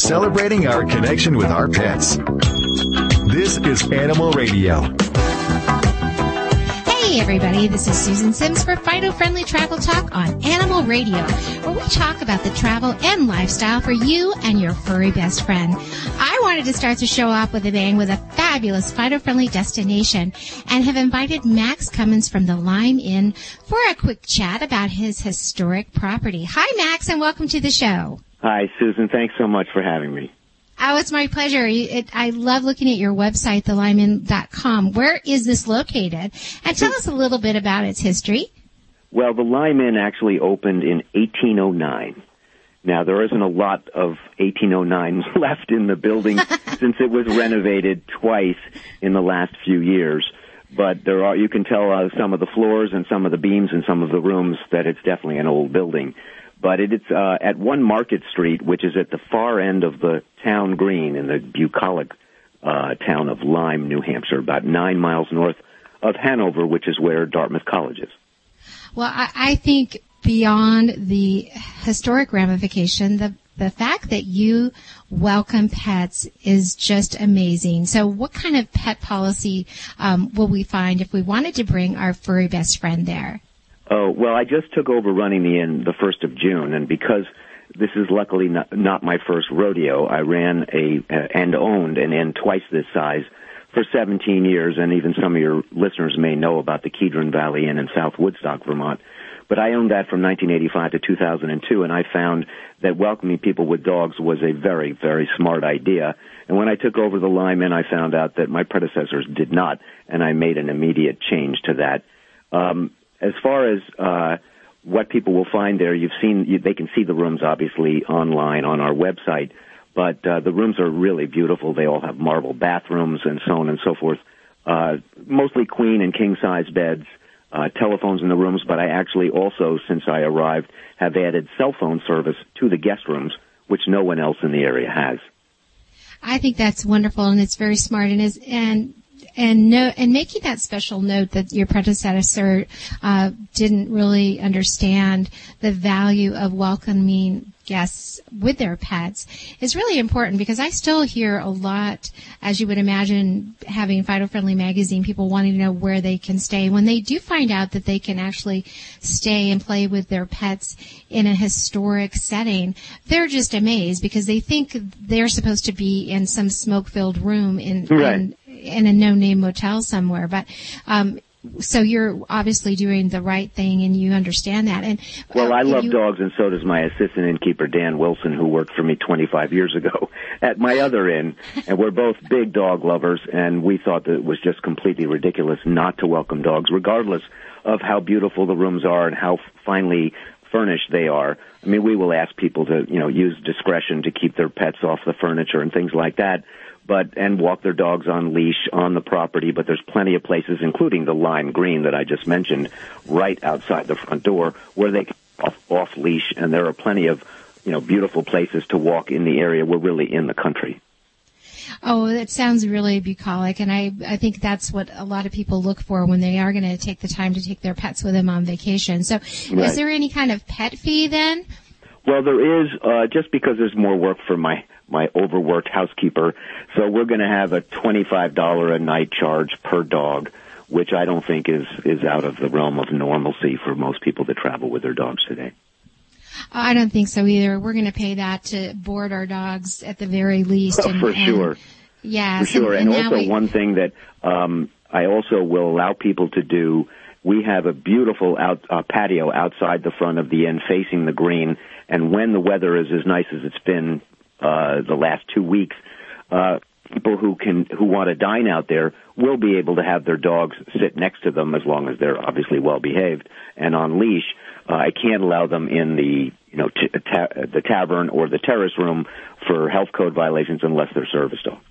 celebrating our connection with our pets. This is Animal Radio. Hey everybody, this is Susan Sims for Fido Friendly Travel Talk on Animal Radio, where we talk about the travel and lifestyle for you and your furry best friend. I wanted to start the show off with a bang with a fabulous Fido Friendly destination and have invited Max Cummins from the Lime Inn for a quick chat about his historic property. Hi Max, and welcome to the show. Hi Susan, thanks so much for having me. Oh, it's my pleasure. I love looking at your website, thelimeinn.com. Where is this located? And tell us a little bit about its history. Well, the Lime Inn actually opened in 1809. Now, there isn't a lot of 1809 left in the building since it was renovated twice in the last few years. But you can tell some of the floors and some of the beams and some of the rooms that it's definitely an old building. But it's at 1 Market Street, which is at the far end of the town green in the bucolic town of Lyme, New Hampshire, about 9 miles north of Hanover, which is where Dartmouth College is. Well, I think beyond the historic ramification, the fact that you welcome pets is just amazing. So what kind of pet policy will we find if we wanted to bring our furry best friend there? Oh, well, I just took over running the inn the 1st of June, and because this is luckily not my first rodeo, I ran and owned an inn twice this size for 17 years, and even some of your listeners may know about the Kedron Valley Inn in South Woodstock, Vermont. But I owned that from 1985 to 2002, and I found that welcoming people with dogs was a very, very smart idea. And when I took over the Lime Inn, I found out that my predecessors did not, and I made an immediate change to that. As far as what people will find there, they can see the rooms obviously online on our website, but the rooms are really beautiful. They all have marble bathrooms and so on and so forth. Mostly queen and king size beds, telephones in the rooms, but I actually also, since I arrived, have added cell phone service to the guest rooms, which no one else in the area has. I think that's wonderful, and it's very smart, and making that special note that your predecessor didn't really understand the value of welcoming guests with their pets is really important, because I still hear a lot, as you would imagine, having Fido Friendly Magazine, people wanting to know where they can stay. When they do find out that they can actually stay and play with their pets in a historic setting, they're just amazed, because they think they're supposed to be in some smoke-filled room in a no-name motel somewhere. But so you're obviously doing the right thing, and you understand that. And well, I love dogs, and so does my assistant innkeeper, Dan Wilson, who worked for me 25 years ago at my other inn. And we're both big dog lovers, and we thought that it was just completely ridiculous not to welcome dogs, regardless of how beautiful the rooms are and how finely furnished they are. I mean, we will ask people to, use discretion to keep their pets off the furniture and things like that, and walk their dogs on leash on the property, but there's plenty of places, including the lime green that I just mentioned, right outside the front door, where they can off leash, and there are plenty of, beautiful places to walk in the area. We're really in the country. Oh, that sounds really bucolic, and I think that's what a lot of people look for when they are going to take the time to take their pets with them on vacation. So Is there any kind of pet fee then? Well, there is, just because there's more work for my overworked housekeeper. So we're going to have a $25 a night charge per dog, which I don't think is out of the realm of normalcy for most people that travel with their dogs today. I don't think so either. We're going to pay that to board our dogs at the very least. Sure. Yeah. For sure. And also one thing that I also will allow people to do, we have a beautiful patio outside the front of the inn facing the green, and when the weather is as nice as it's been the last 2 weeks, people who want to dine out there will be able to have their dogs sit next to them, as long as they're obviously well behaved and on leash. I can't allow them in the the tavern or the terrace room for health code violations unless they're service dogs.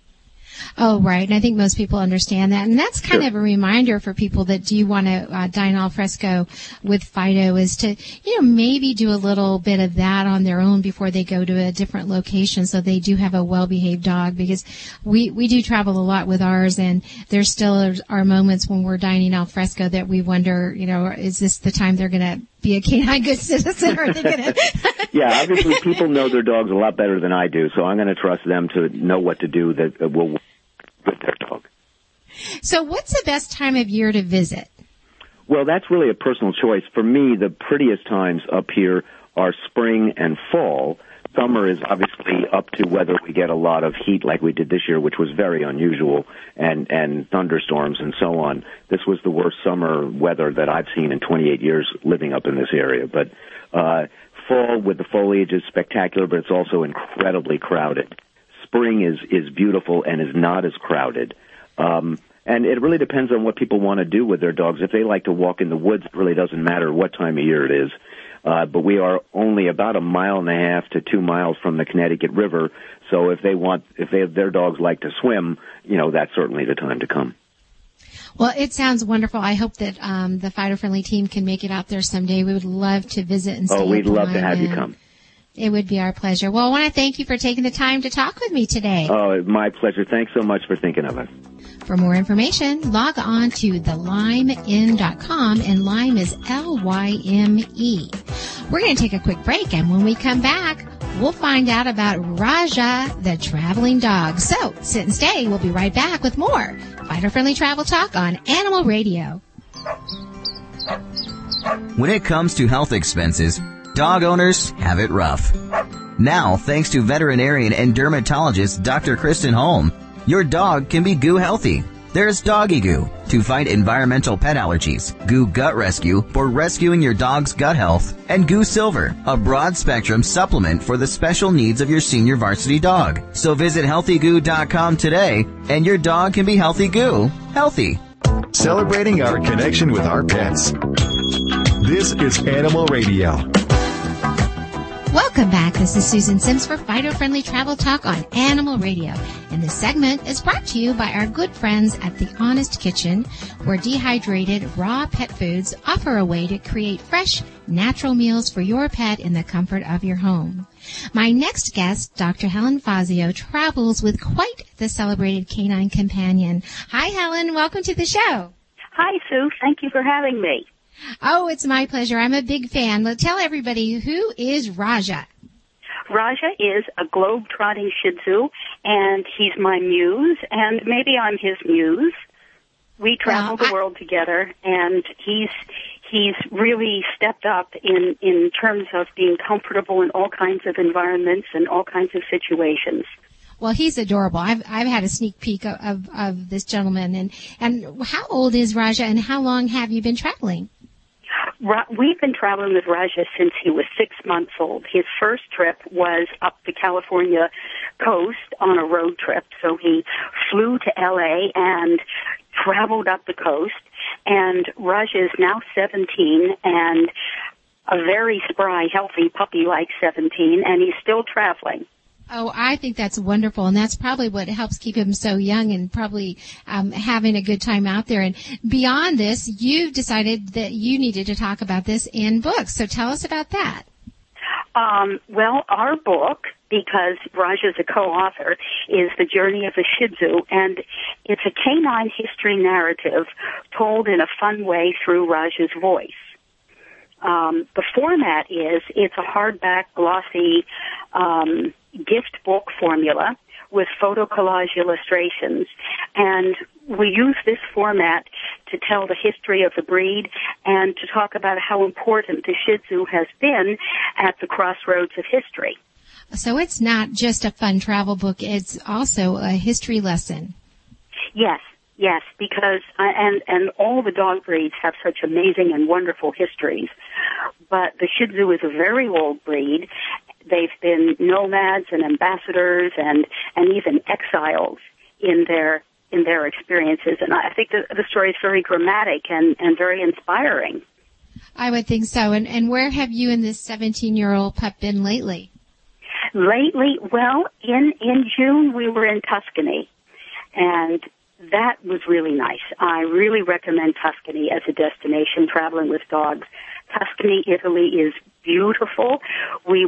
Oh, right. And I think most people understand that. And that's kind of a reminder for people that do want to dine al fresco with Fido, is to, maybe do a little bit of that on their own before they go to a different location, so they do have a well-behaved dog, because we do travel a lot with ours, and there still are moments when we're dining al fresco that we wonder, is this the time they're going to be a canine good citizen? Or are they gonna... Yeah, obviously people know their dogs a lot better than I do, so I'm going to trust them to know what to do that will work with their dog. So what's the best time of year to visit? Well, that's really a personal choice. For me, the prettiest times up here are spring and fall. Summer is obviously up to whether we get a lot of heat like we did this year, which was very unusual, and thunderstorms and so on. This was the worst summer weather that I've seen in 28 years living up in this area. But fall with the foliage is spectacular, but it's also incredibly crowded. Spring is beautiful and is not as crowded. And it really depends on what people want to do with their dogs. If they like to walk in the woods, it really doesn't matter what time of year it is. But we are only about 1.5 miles to 2 miles from the Connecticut River. So if their dogs like to swim, that's certainly the time to come. Well, it sounds wonderful. I hope that the Fido Friendly team can make it out there someday. We would love to visit and stay. Oh, we'd love to have you come. It would be our pleasure. Well, I want to thank you for taking the time to talk with me today. Oh, my pleasure. Thanks so much for thinking of us. For more information, log on to thelymeinn.com, and Lyme is Lyme. We're going to take a quick break, and when we come back, we'll find out about Raja, the traveling dog. So sit and stay. We'll be right back with more Fido Friendly Travel Talk on Animal Radio. When it comes to health expenses, dog owners have it rough. Now, thanks to veterinarian and dermatologist Dr. Kristen Holm, your dog can be Goo healthy. There's Doggy Goo to fight environmental pet allergies, Goo Gut Rescue for rescuing your dog's gut health, and Goo Silver, a broad-spectrum supplement for the special needs of your senior varsity dog. So visit healthygoo.com today, and your dog can be Healthy Goo healthy. Celebrating our connection with our pets. This is Animal Radio. Welcome back. This is Susan Sims for Fido Friendly Travel Talk on Animal Radio. And this segment is brought to you by our good friends at The Honest Kitchen, where dehydrated raw pet foods offer a way to create fresh, natural meals for your pet in the comfort of your home. My next guest, Dr. Helen Fazio, travels with quite the celebrated canine companion. Hi, Helen. Welcome to the show. Hi, Sue. Thank you for having me. Oh, it's my pleasure. I'm a big fan. Tell everybody, who is Raja? Raja is a globe-trotting Shih Tzu, and he's my muse, and maybe I'm his muse. We travel the world together, and he's really stepped up in terms of being comfortable in all kinds of environments and all kinds of situations. Well, he's adorable. I've had a sneak peek of this gentleman. And how old is Raja, and how long have you been traveling? We've been traveling with Raja since he was 6 months old. His first trip was up the California coast on a road trip. So he flew to L.A. and traveled up the coast. And Raja is now 17 and a very spry, healthy puppy like 17, and he's still traveling. Oh, I think that's wonderful, and that's probably what helps keep him so young and probably having a good time out there. And beyond this, you've decided that you needed to talk about this in books. So tell us about that. Well, our book, because Raja's a co-author, is The Journey of a Shih Tzu, and it's a canine history narrative told in a fun way through Raja's voice. The format is, it's a hardback, glossy gift book formula with photo collage illustrations. And we use this format to tell the history of the breed and to talk about how important the Shih Tzu has been at the crossroads of history. So it's not just a fun travel book, it's also a history lesson. Yes, because, and all the dog breeds have such amazing and wonderful histories. But the Shih Tzu is a very old breed. They've been nomads and ambassadors and even exiles in their experiences. And I think the story is very dramatic and very inspiring. I would think so. And where have you and this 17-year-old pup been lately? Lately, well, in June we were in Tuscany, and that was really nice. I really recommend Tuscany as a destination traveling with dogs. Tuscany, Italy is beautiful. We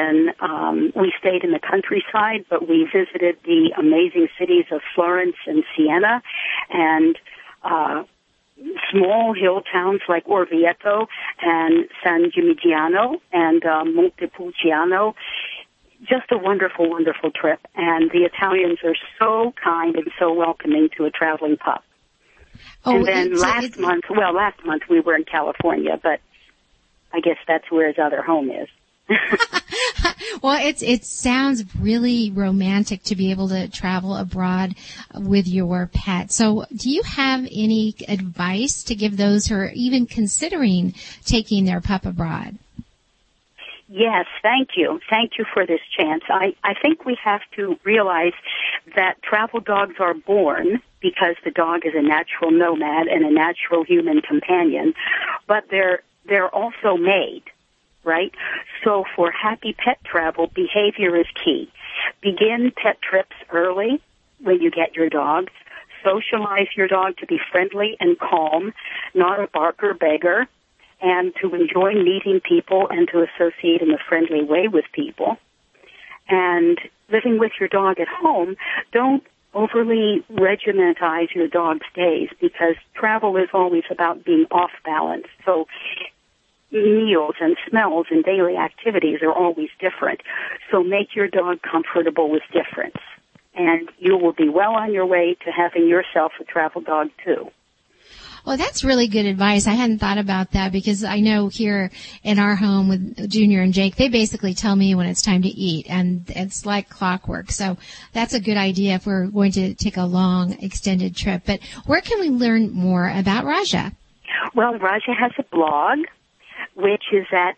stayed in the countryside, but we visited the amazing cities of Florence and Siena, and small hill towns like Orvieto and San Gimignano and Montepulciano. Just a wonderful, wonderful trip. And the Italians are so kind and so welcoming to a traveling pup. Oh, and then last month we were in California, but I guess that's where his other home is. Well, it sounds really romantic to be able to travel abroad with your pet. So do you have any advice to give those who are even considering taking their pup abroad? Yes, thank you. Thank you for this chance. I think we have to realize that travel dogs are born because the dog is a natural nomad and a natural human companion, but they're also made, right? So for happy pet travel, behavior is key. Begin pet trips early when you get your dog. Socialize your dog to be friendly and calm, not a barker beggar, and to enjoy meeting people and to associate in a friendly way with people. And living with your dog at home, don't overly regimentize your dog's days, because travel is always about being off balance. So meals and smells and daily activities are always different. So make your dog comfortable with difference, and you will be well on your way to having yourself a travel dog too. Well, that's really good advice. I hadn't thought about that, because I know here in our home with Junior and Jake, they basically tell me when it's time to eat, and it's like clockwork. So that's a good idea if we're going to take a long, extended trip. But where can we learn more about Raja? Well, Raja has a blog, which is at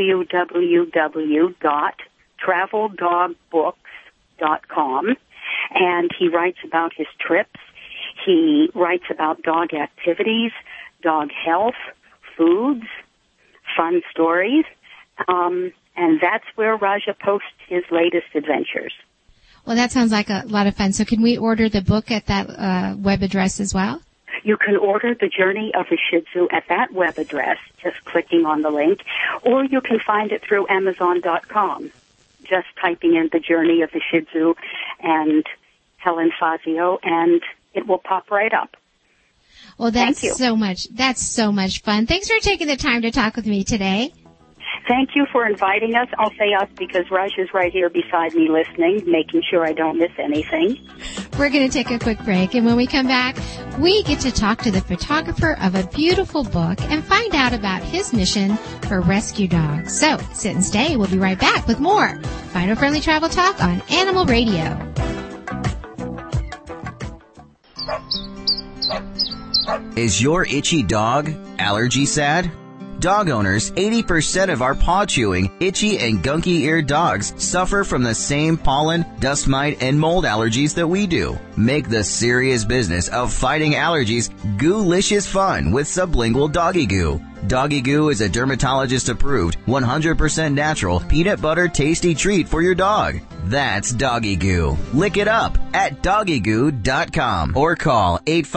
www.traveldogbooks.com, and he writes about his trips. He writes about dog activities, dog health, foods, fun stories, and that's where Raja posts his latest adventures. Well, that sounds like a lot of fun. So can we order the book at that web address as well? You can order The Journey of a Shih Tzu at that web address, just clicking on the link, or you can find it through Amazon.com, just typing in The Journey of the Shih Tzu and Helen Fazio, and it will pop right up. Well, that's so much fun. Thanks for taking the time to talk with me today. Thank you for inviting us. I'll say us because Raj is right here beside me listening, making sure I don't miss anything. We're going to take a quick break, and when we come back, we get to talk to the photographer of a beautiful book and find out about his mission for rescue dogs. So sit and stay. We'll be right back with more Fido Friendly Travel Talk on Animal Radio. Is your itchy dog allergy sad? Dog owners, 80% of our paw-chewing, itchy, and gunky-eared dogs suffer from the same pollen, dust mite, and mold allergies that we do. Make the serious business of fighting allergies Goo-licious fun with Sublingual Doggy Goo. Doggy Goo is a dermatologist-approved, 100% natural, peanut butter tasty treat for your dog. That's Doggy Goo. Lick it up at doggygoo.com or call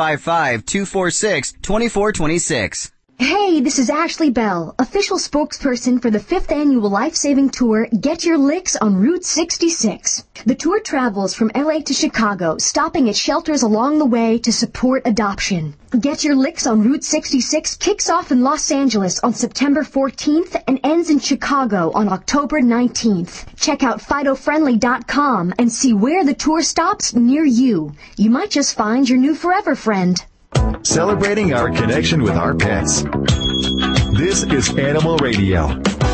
855-246-2426. Hey, this is Ashley Bell, official spokesperson for the 5th annual life-saving tour, Get Your Licks on Route 66. The tour travels from LA to Chicago, stopping at shelters along the way to support adoption. Get Your Licks on Route 66 kicks off in Los Angeles on September 14th and ends in Chicago on October 19th. Check out FidoFriendly.com and see where the tour stops near you. You might just find your new forever friend. Celebrating our connection with our pets. This is Animal Radio.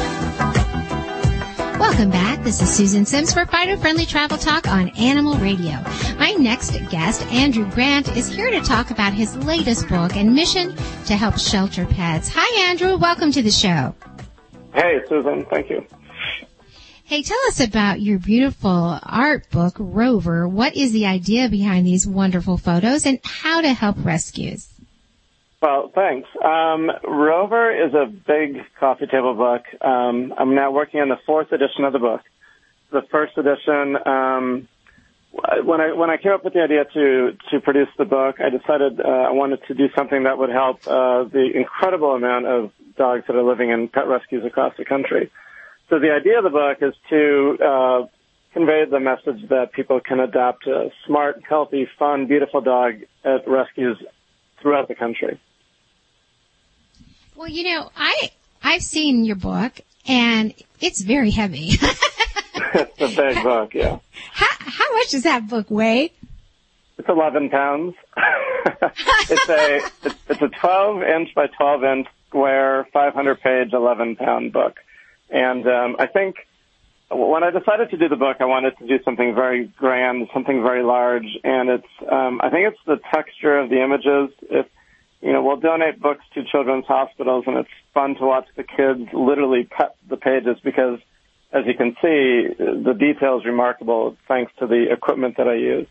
Welcome back. This is Susan Sims for Fido Friendly Travel Talk on Animal Radio. My next guest, Andrew Grant, is here to talk about his latest book and mission to help shelter pets. Hi, Andrew. Welcome to the show. Hey, Susan. Thank you. Hey, tell us about your beautiful art book, Rover. What is the idea behind these wonderful photos and how to help rescues? Well, thanks. Rover is a big coffee table book. I'm now working on the 4th edition of the book. The first edition, when I came up with the idea to produce the book, I decided I wanted to do something that would help the incredible amount of dogs that are living in pet rescues across the country. So the idea of the book is to convey the message that people can adopt a smart, healthy, fun, beautiful dog at rescues throughout the country. Well, I've seen your book, and it's very heavy. It's a big book, yeah. How much does that book weigh? It's 11 pounds. It's a 12-inch by 12-inch square, 500-page, 11-pound book. And I think when I decided to do the book, I wanted to do something very grand, something very large. And I think it's the texture of the images. We'll donate books to children's hospitals, and it's fun to watch the kids literally cut the pages because, as you can see, the detail is remarkable thanks to the equipment that I use.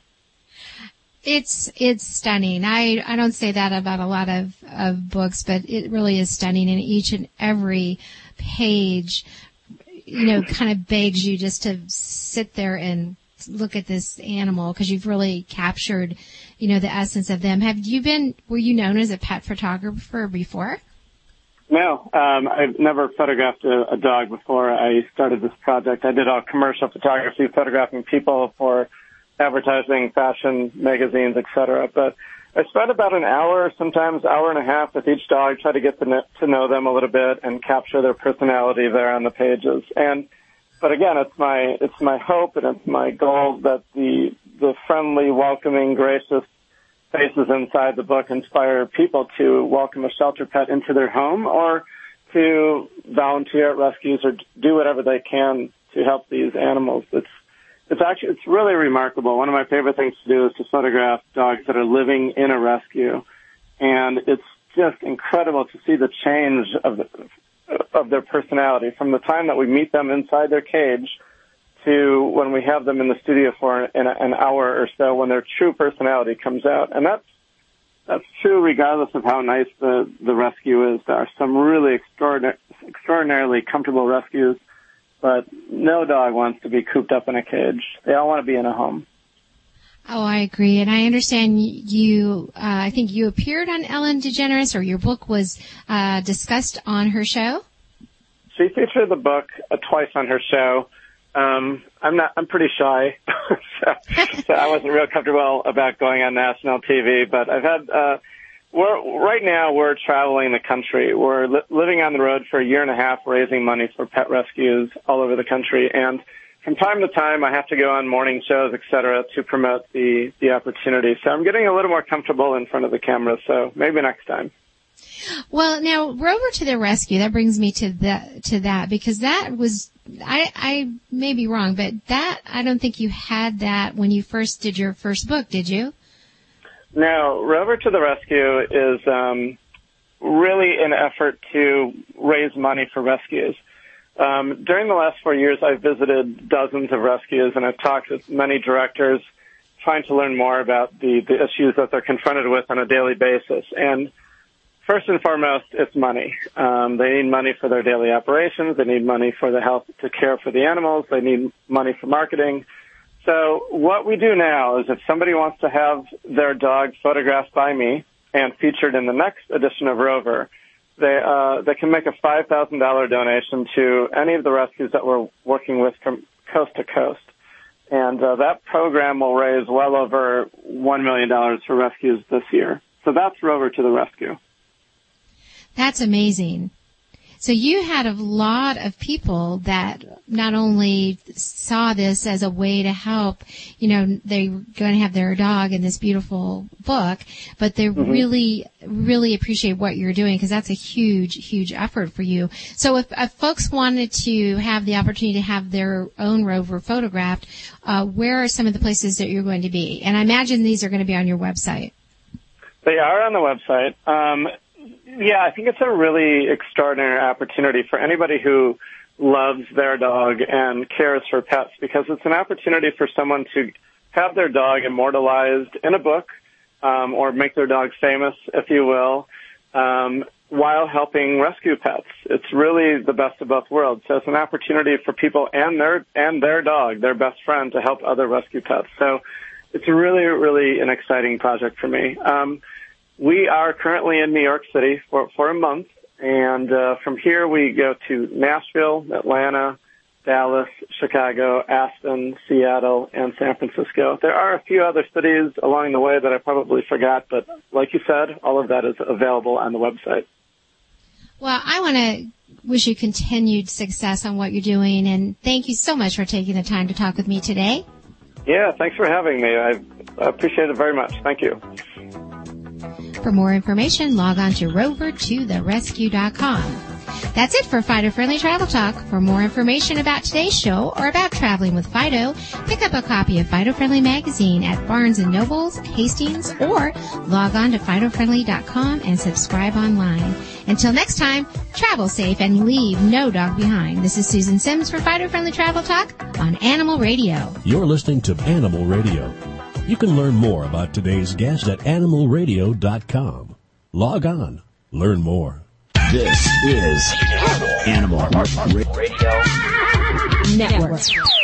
It's stunning. I don't say that about a lot of books, but it really is stunning. And each and every page, kind of begs you just to sit there and look at this animal because you've really captured, the essence of them. Were you known as a pet photographer before? No, I've never photographed a dog before I started this project. I did all commercial photography, photographing people for advertising, fashion, magazines, etc. But I spent about an hour, sometimes hour and a half with each dog, try to get to know them a little bit and capture their personality there on the pages. But again, it's my hope and it's my goal that the friendly, welcoming, gracious faces inside the book inspire people to welcome a shelter pet into their home or to volunteer at rescues or do whatever they can to help these animals. It's really remarkable. One of my favorite things to do is to photograph dogs that are living in a rescue, and it's just incredible to see the change of their personality from the time that we meet them inside their cage to when we have them in the studio for an hour or so when their true personality comes out. And that's true regardless of how nice the rescue is. There are some really extraordinarily comfortable rescues, but no dog wants to be cooped up in a cage. They all want to be in a home. Oh, I agree. And I understand you, I think you appeared on Ellen DeGeneres, or your book was discussed on her show? She featured the book twice on her show. I'm pretty shy, so I wasn't real comfortable about going on national TV, but I've had, right now we're traveling the country. We're living on the road for a year and a half, raising money for pet rescues all over the country. And from time to time, I have to go on morning shows, et cetera, to promote the opportunity. So I'm getting a little more comfortable in front of the camera. So maybe next time. Well, now Rover to the Rescue, that brings me to that because that was, I may be wrong, but that, I don't think you had that when you first did your first book, did you? No, Rover to the Rescue is really an effort to raise money for rescues. During the last 4 years, I've visited dozens of rescues, and I've talked with many directors trying to learn more about the issues that they're confronted with on a daily basis. And first and foremost, it's money. They need money for their daily operations. They need money for the help to care for the animals. They need money for marketing. So what we do now is if somebody wants to have their dog photographed by me and featured in the next edition of Rover, they can make a $5,000 donation to any of the rescues that we're working with from coast to coast. And that program will raise well over $1 million for rescues this year. So that's Rover to the Rescue. That's amazing. So you had a lot of people that not only saw this as a way to help, they're going to have their dog in this beautiful book, but they really, really appreciate what you're doing because that's a huge, huge effort for you. So if folks wanted to have the opportunity to have their own Rover photographed, where are some of the places that you're going to be? And I imagine these are going to be on your website. They are on the website. Yeah, I think it's a really extraordinary opportunity for anybody who loves their dog and cares for pets because it's an opportunity for someone to have their dog immortalized in a book or make their dog famous, if you will, while helping rescue pets. It's really the best of both worlds. So it's an opportunity for people and their dog, their best friend, to help other rescue pets. So it's really, really an exciting project for me. We are currently in New York City for a month, and from here we go to Nashville, Atlanta, Dallas, Chicago, Aspen, Seattle, and San Francisco. There are a few other cities along the way that I probably forgot, but like you said, all of that is available on the website. Well, I want to wish you continued success on what you're doing, and thank you so much for taking the time to talk with me today. Yeah, thanks for having me. I appreciate it very much. Thank you. For more information, log on to rovertotherescue.com. That's it for Fido Friendly Travel Talk. For more information about today's show or about traveling with Fido, pick up a copy of Fido Friendly magazine at Barnes & Nobles, Hastings, or log on to FidoFriendly.com and subscribe online. Until next time, travel safe and leave no dog behind. This is Susan Sims for Fido Friendly Travel Talk on Animal Radio. You're listening to Animal Radio. You can learn more about today's guest at animalradio.com. Log on. Learn more. This is Animal Radio Network.